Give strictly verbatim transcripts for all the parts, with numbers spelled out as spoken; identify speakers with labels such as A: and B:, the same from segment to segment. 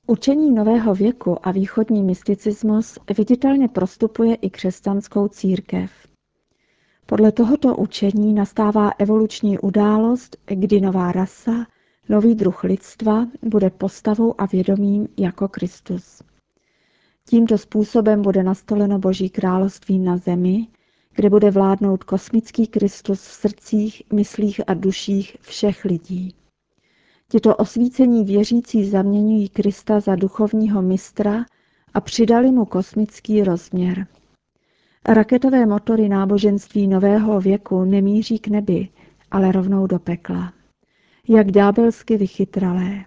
A: Učení nového věku a východní mysticismus viditelně prostupuje i křesťanskou církev. Podle tohoto učení nastává evoluční událost, kdy nová rasa, nový druh lidstva bude postavou a vědomím jako Kristus. Tímto způsobem bude nastoleno Boží království na zemi, kde bude vládnout kosmický Kristus v srdcích, myslích a duších všech lidí. Tito osvícení věřící zaměňují Krista za duchovního mistra a přidali mu kosmický rozměr. Raketové motory náboženství nového věku nemíří k nebi, ale rovnou do pekla. Jak ďábelsky vychytralé.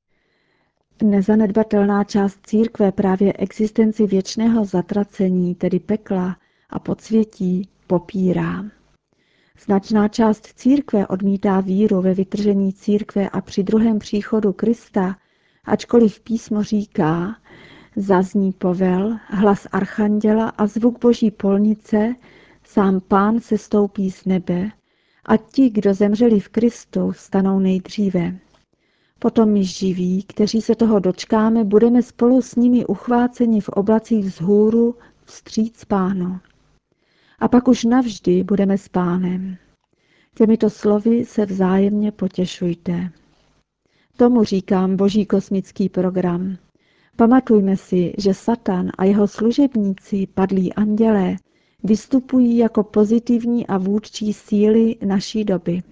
A: Nezanedbatelná část církve právě existenci věčného zatracení, tedy pekla a podsvětí, popírá. Značná část církve odmítá víru ve vytržení církve a při druhém příchodu Krista, ačkoliv písmo říká, zazní povel, hlas archanděla a zvuk boží polnice, sám Pán sestoupí z nebe a ti, kdo zemřeli v Kristu, vstanou nejdříve. Potom my živí, kteří se toho dočkáme, budeme spolu s nimi uchváceni v oblacích vzhůru vstříc Pánu. A pak už navždy budeme s Pánem. Těmito slovy se vzájemně potěšujte. Tomu říkám boží kosmický program. Pamatujme si, že Satan a jeho služebníci, padlí andělé, vystupují jako pozitivní a vůdčí síly naší doby.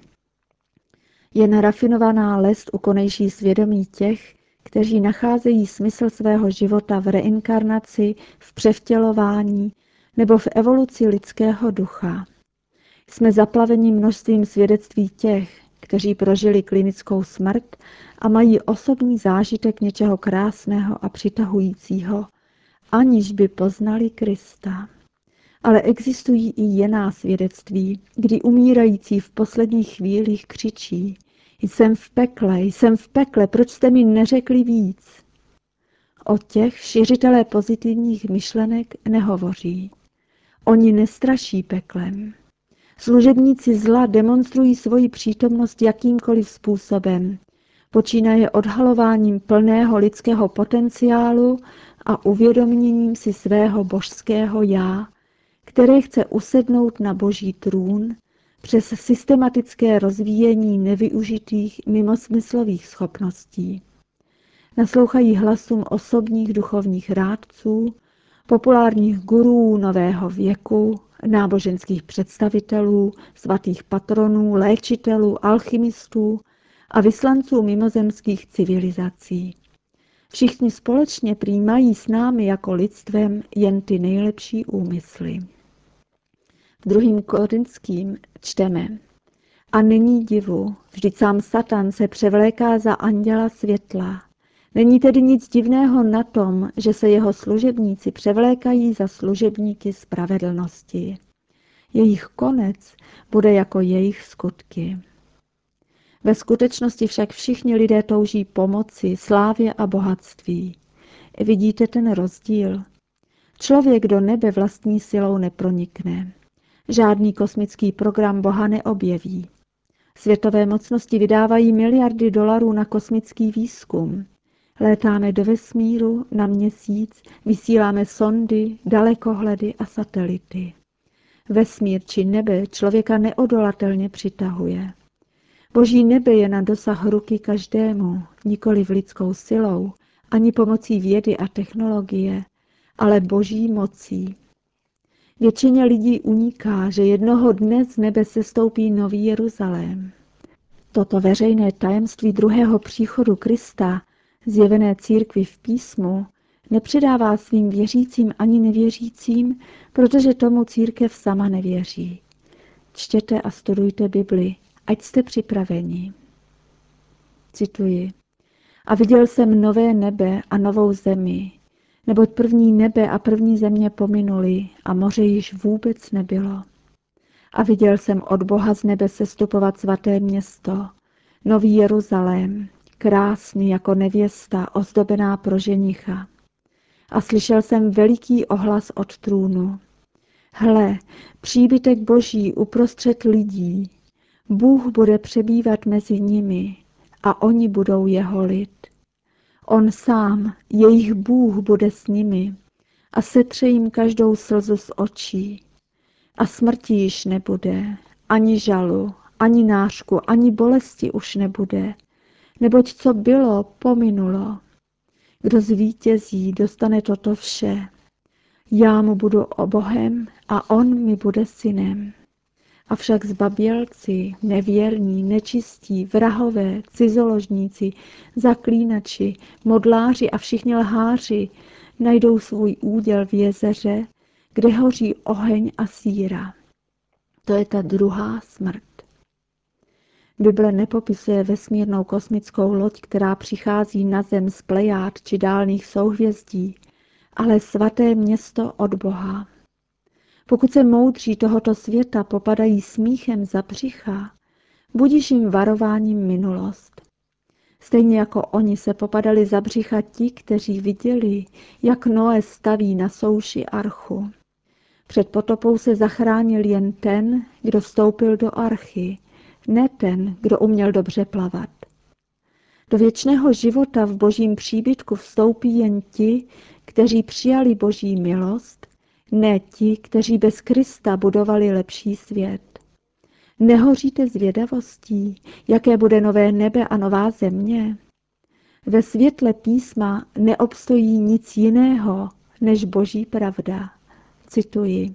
A: Jen rafinovaná lest ukonejší svědomí těch, kteří nacházejí smysl svého života v reinkarnaci, v převtělování nebo v evoluci lidského ducha. Jsme zaplaveni množstvím svědectví těch, kteří prožili klinickou smrt a mají osobní zážitek něčeho krásného a přitahujícího, aniž by poznali Krista. Ale existují i jiná svědectví, kdy umírající v posledních chvílích křičí: Jsem v pekle, jsem v pekle, proč jste mi neřekli víc? O těch šiřitelé pozitivních myšlenek nehovoří. Oni nestraší peklem. Služebníci zla demonstrují svoji přítomnost jakýmkoliv způsobem. Počínaje odhalováním plného lidského potenciálu a uvědoměním si svého božského já, které chce usednout na boží trůn přes systematické rozvíjení nevyužitých mimosmyslových schopností. Naslouchají hlasům osobních duchovních rádců, populárních guruů nového věku, náboženských představitelů, svatých patronů, léčitelů, alchymistů a vyslanců mimozemských civilizací. Všichni společně přijímají s námi jako lidstvem jen ty nejlepší úmysly. V druhým Korinským čteme: A není divu, vždyť sám Satan se převléká za anděla světla. Není tedy nic divného na tom, že se jeho služebníci převlékají za služebníky spravedlnosti. Jejich konec bude jako jejich skutky. Ve skutečnosti však všichni lidé touží pomoci, slávě a bohatství. Vidíte ten rozdíl? Člověk do nebe vlastní silou nepronikne. Žádný kosmický program Boha neobjeví. Světové mocnosti vydávají miliardy dolarů na kosmický výzkum. Létáme do vesmíru, na měsíc, vysíláme sondy, dalekohledy a satelity. Vesmír či nebe člověka neodolatelně přitahuje. Boží nebe je na dosah ruky každému, nikoli v lidskou silou, ani pomocí vědy a technologie, ale boží mocí. Většině lidí uniká, že jednoho dne z nebe sestoupí nový Jeruzalém. Toto veřejné tajemství druhého příchodu Krista, zjevené církvi v písmu, nepředává svým věřícím ani nevěřícím, protože tomu církev sama nevěří. Čtěte a studujte Bibli, ať jste připraveni. Cituji. A viděl jsem nové nebe a novou zemi, neboť první nebe a první země pominuli a moře již vůbec nebylo. A viděl jsem od Boha z nebe sestupovat svaté město, nový Jeruzalém, krásný jako nevěsta, ozdobená pro ženicha. A slyšel jsem veliký ohlas od trůnu. Hle, příbytek Boží uprostřed lidí. Bůh bude přebývat mezi nimi a oni budou jeho lid. On sám, jejich Bůh, bude s nimi a setře jim každou slzu z očí. A smrti již nebude, ani žalu, ani nářku, ani bolesti už nebude, neboť co bylo, pominulo. Kdo zvítězí, dostane toto vše. Já mu budu Bohem a on mi bude synem. Avšak zbabělci, nevěrní, nečistí, vrahové, cizoložníci, zaklínači, modláři a všichni lháři najdou svůj úděl v jezeře, kde hoří oheň a síra. To je ta druhá smrt. Bible nepopisuje vesmírnou kosmickou loď, která přichází na zem z Plejád či dálných souhvězdí, ale svaté město od Boha. Pokud se moudří tohoto světa popadají smíchem za břicha, budiš jim varováním minulost. Stejně jako oni se popadali za břicha ti, kteří viděli, jak Noé staví na souši archu. Před potopou se zachránil jen ten, kdo vstoupil do archy, ne ten, kdo uměl dobře plavat. Do věčného života v božím příbytku vstoupí jen ti, kteří přijali boží milost, ne ti, kteří bez Krista budovali lepší svět. Nehoříte zvědavostí, jaké bude nové nebe a nová země? Ve světle písma neobstojí nic jiného než boží pravda. Cituji.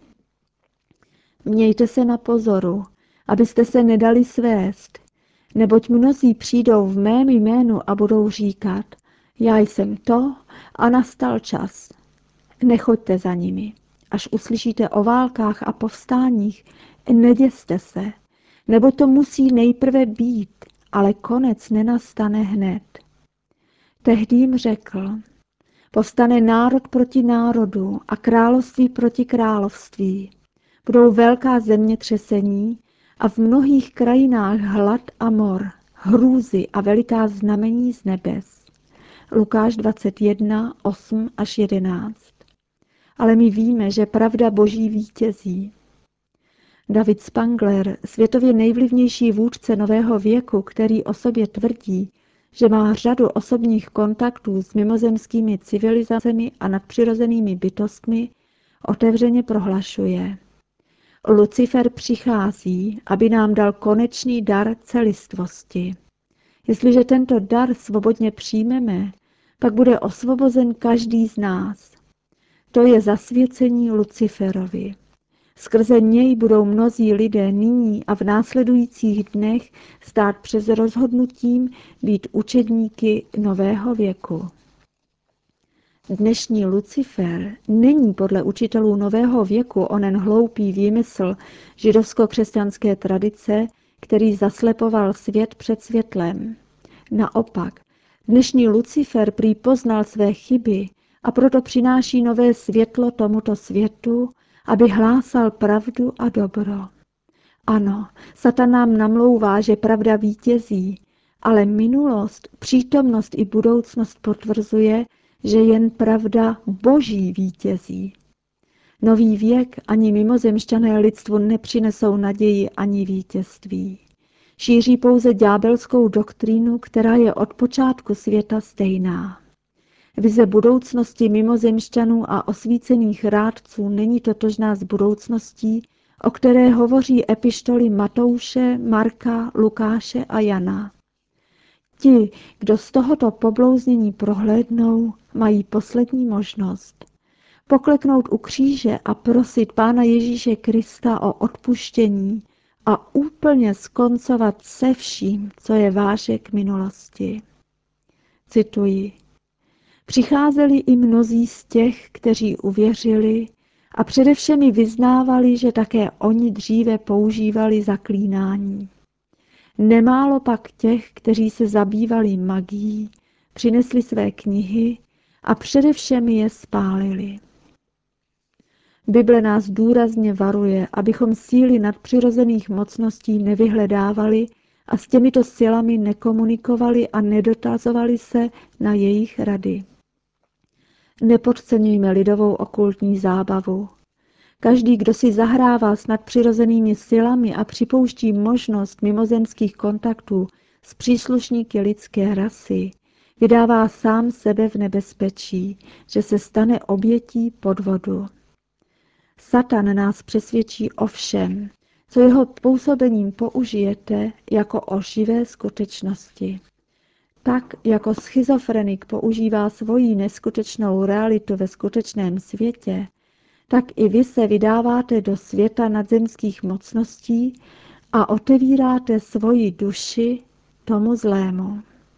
A: Mějte se na pozoru, abyste se nedali svést, neboť mnozí přijdou v mém jménu a budou říkat, já jsem to a nastal čas. Nechoďte za nimi. Až uslyšíte o válkách a povstáních, neděste se, neboť to musí nejprve být, ale konec nenastane hned. Tehdy jim řekl, povstane národ proti národu a království proti království. Budou velká zemětřesení a v mnohých krajinách hlad a mor, hrůzy a veliká znamení z nebes. Lukáš dvacet jedna, osm až jedenáct. Ale my víme, že pravda Boží vítězí. David Spangler, světově nejvlivnější vůdce nového věku, který o sobě tvrdí, že má řadu osobních kontaktů s mimozemskými civilizacemi a nadpřirozenými bytostmi, otevřeně prohlašuje. Lucifer přichází, aby nám dal konečný dar celistvosti. Jestliže tento dar svobodně přijmeme, pak bude osvobozen každý z nás. To je zasvěcení Luciferovi. Skrze něj budou mnozí lidé nyní a v následujících dnech stát před rozhodnutím být učedníky nového věku. Dnešní Lucifer není podle učitelů nového věku onen hloupý výmysl židovsko-křesťanské tradice, který zaslepoval svět před světlem. Naopak, dnešní Lucifer prý poznal své chyby a proto přináší nové světlo tomuto světu, aby hlásal pravdu a dobro. Ano, Satan nám namlouvá, že pravda vítězí, ale minulost, přítomnost i budoucnost potvrzuje, že jen pravda Boží vítězí. Nový věk ani mimozemšťané lidstvu nepřinesou naději ani vítězství. Šíří pouze ďábelskou doktrínu, která je od počátku světa stejná. Vize budoucnosti mimozemšťanů a osvícených rádců není totožná s budoucností, o které hovoří epištoly Matouše, Marka, Lukáše a Jana. Ti, kdo z tohoto poblouznění prohlédnou, mají poslední možnost. Pokleknout u kříže a prosit Pána Ježíše Krista o odpuštění a úplně skoncovat se vším, co je vážek minulosti. Cituji. Přicházeli i mnozí z těch, kteří uvěřili a především i vyznávali, že také oni dříve používali zaklínání. Nemálo pak těch, kteří se zabývali magií, přinesli své knihy a především je spálili. Bible nás důrazně varuje, abychom síly nadpřirozených mocností nevyhledávali a s těmito silami nekomunikovali a nedotazovali se na jejich rady. Nepodceňujme lidovou okultní zábavu. Každý, kdo si zahrává s nadpřirozenými silami a připouští možnost mimozemských kontaktů s příslušníky lidské rasy, vydává sám sebe v nebezpečí, že se stane obětí podvodu. Satan nás přesvědčí o všem, co jeho působením použijete, jako o živé skutečnosti. Tak jako schizofrenik používá svoji neskutečnou realitu ve skutečném světě, tak i vy se vydáváte do světa nadzemských mocností a otevíráte svoji duši tomu zlému.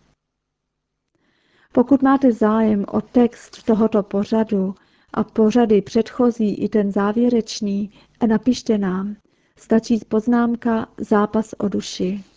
A: Pokud máte zájem o text tohoto pořadu a pořady předchozí i ten závěrečný, napište nám. Stačí poznámka Zápas o duši.